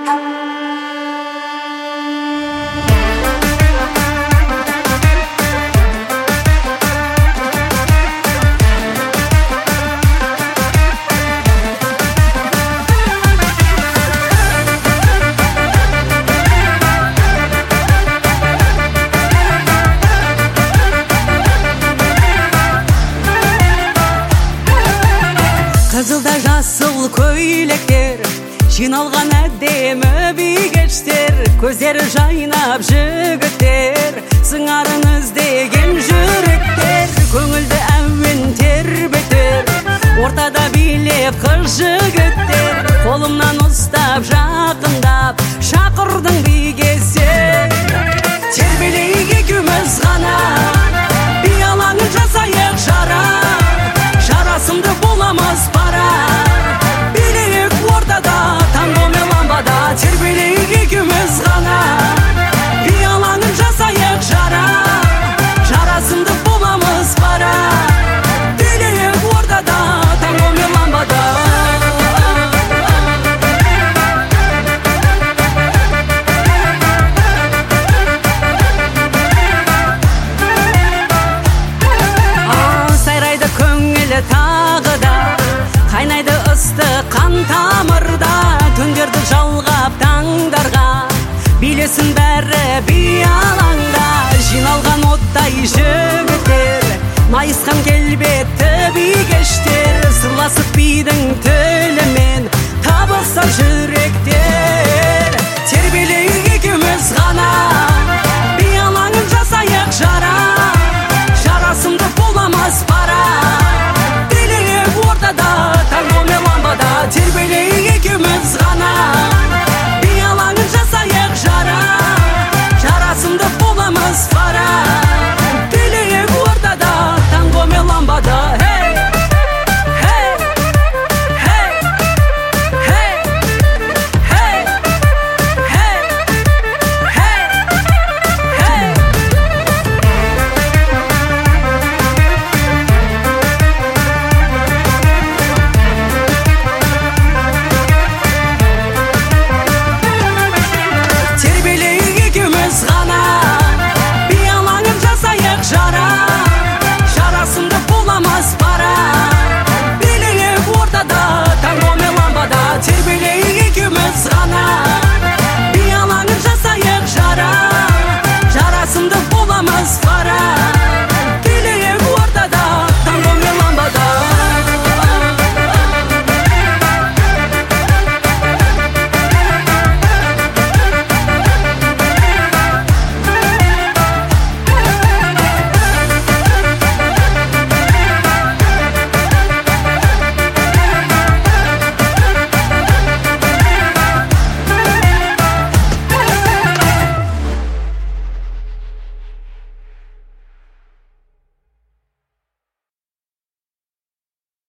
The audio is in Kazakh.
Қызылда жасыл көйлектер, жиналған әдемі бикештер, көздері жайнап жігіттер, сыңарыңыз деген жүректер, көңілді әуен тербетер, ортада билеп қыз жігіттер, қолымнан ұстап жақындап шақырдың биге сен. Тербелейік екеуміз ғана, би алаңын жасайық жара, жарасымды боламыз пара, билейік ортада танго мен ламбада. Тербелейік екеуміз ғана, би алаңын жасайық жара, жарасымды боламыз пара, билейік ортада танго мен ламбада. Сайрайды көңілі тағы да, қайнайды ыстық қан тамырда, түндерді жалғап таңдарға, билесін бәрі би алаңда. Жиналған оттай жігіттер, майысқан келбетті бикештер, сырласып бидің тілімен табысар жүрек.